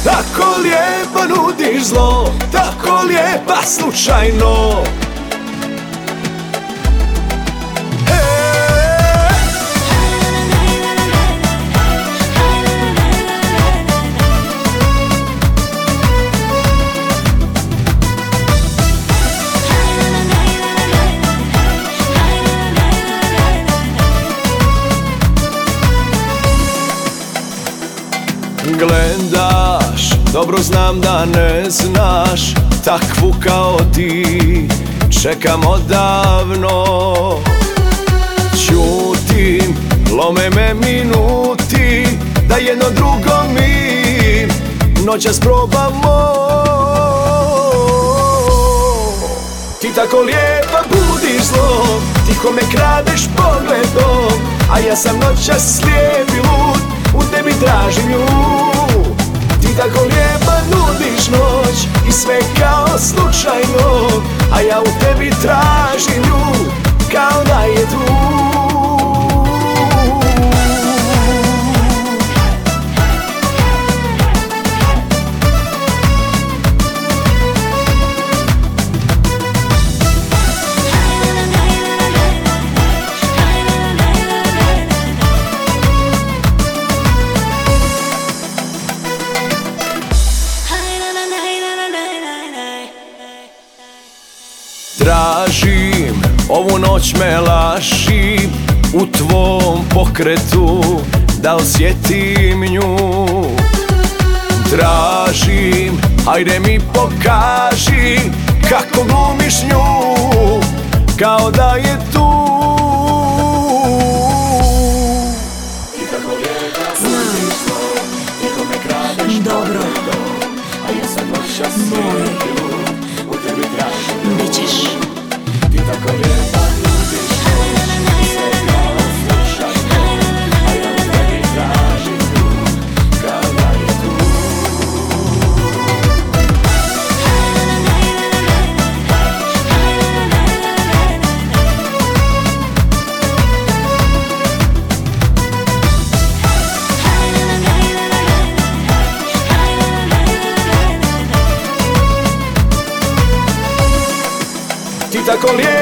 Tako lijepa nudiš zlo, tako lijepa slučajno. Gledaš, dobro znam da ne znaš takvu kao ti, čekam odavno. Ćutim, lome me minuti, da jedno drugo mi noćas probamo. Ti tako lijepa budiš zlo, tiho me kradeš pogledom, a ja sam noćas slijep i lud, u tebi tražim nju. Ti tako lijepa nudiš noć i sve kao slučajno, a ja u tebi tražim nju, kao da je tu. Tražim, ovu noć me laži, u tvom pokretu da osjetim nju. Tražim, hajde mi pokaži kako glumiš nju, kao da je tu. Ti tako lijepa budiš zlo, tiho me kradeš pogledom, a ja sam noćas slijep i lud, u tebi tražim nju. Bićeš. Ti tako lijepa nudiš noć i sve kao slučajno, a ja u tebi tražim nju, kao da je tu. Ti tako lijepa